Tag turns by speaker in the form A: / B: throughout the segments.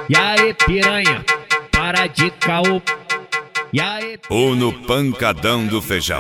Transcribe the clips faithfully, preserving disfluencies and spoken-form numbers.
A: E aí, piranha, para de caô. E aí,
B: ou no pancadão do feijão,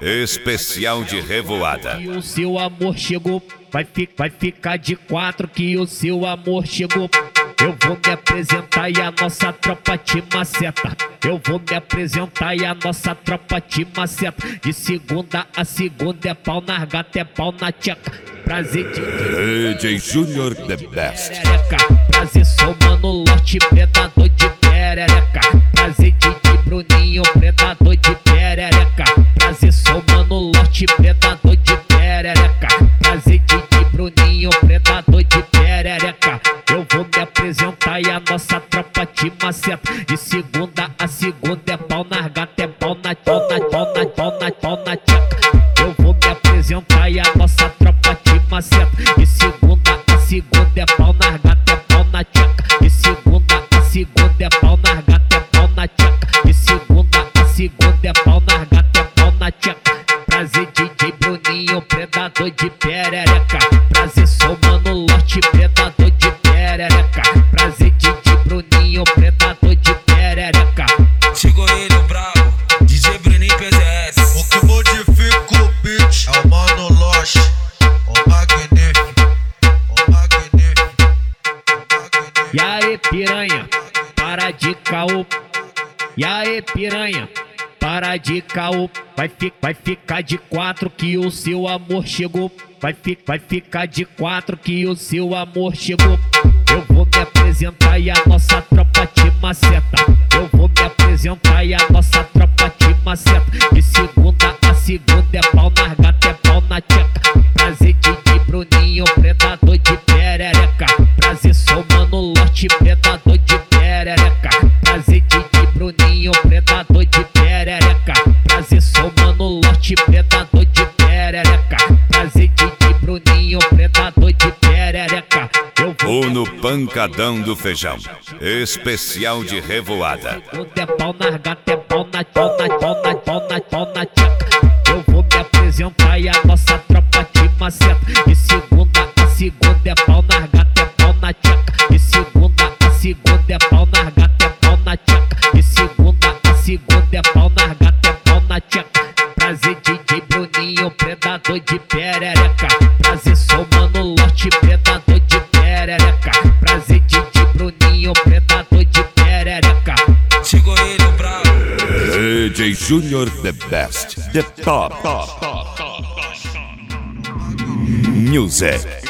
B: especial de revoada.
A: que o seu amor chegou, vai, fi vai ficar de quatro que o seu amor chegou. Eu vou me apresentar e a nossa tropa te maceta. Eu vou me apresentar e a nossa tropa te maceta. De segunda a segunda é pau na gata, é pau na tcheca. Prazer de
B: D J Junior The Best.
A: perereca. Prazer sou mano lote, predador de perereca. Prazer de Bruninho, predador de perereca. Prazer sou mano lote, predador de perereca. Prazer de Bruninho, predador de perereca. Eu vou me apresentar e a nossa tropa te maceta. De segunda a segunda é pau na gata, é pau na pau na pau na pau na pau na tcheca. Eu vou me apresentar e a nossa tropa te maceta. De segunda a segunda é pau na gata, é pau na tcheca. De segunda a segunda é pau na gata, é pau na tcheca. De segunda a segunda é pau na gata, é pau na tcheca. Prazer D J Bruninho, predador de perereca. Prazer sou mano lote, predador de perereca. Prazer D J Bruninho, predador de perereca.
C: Chegou ele, o brabo, D J Bruninho P Z S.
D: O que modifica o beat é o mano Loche, o magnífico, o magnífico, o magnífico.
A: E aí, piranha, para de caô. E aí, piranha, para de caô. Vai, fi vai ficar de quatro que o seu amor chegou. Vai, fi vai ficar de quatro que o seu amor chegou. Eu vou me apresentar e a nossa tropa te maceta. Eu vou me apresentar e a nossa tropa te maceta. De segunda a segunda é pau na gata, é pau na tcheca. Prazer de Bruninho, predador de perereca. Prazer sou mano lote, predador de perereca. Prazer de Bruninho, predador de perereca. Prazer sou mano lote, predador de perereca. Prazer de Bruninho, predador de perereca. Eu vou
B: Ou no pancadão do feijão, especial de revoada.
A: quando é pau na gata, é pau na pau na pau na pau na pau na tcheca. Eu vou me apresentar e a nossa tropa te maceta. De segunda a segunda é pau na gata, é pau na tcheca. De segunda a segunda é pau na gata, é pau na tcheca. De segunda a segunda é pau na gata, é pau na tcheca. Prazer D J Bruninho, predador de perereca. Prazer sou mano lote, predador de perereca. Prazer D J Bruninho, predador de perereca.
C: Chegou ele, o brabo.
B: D J Junior The Best. The Top. Music.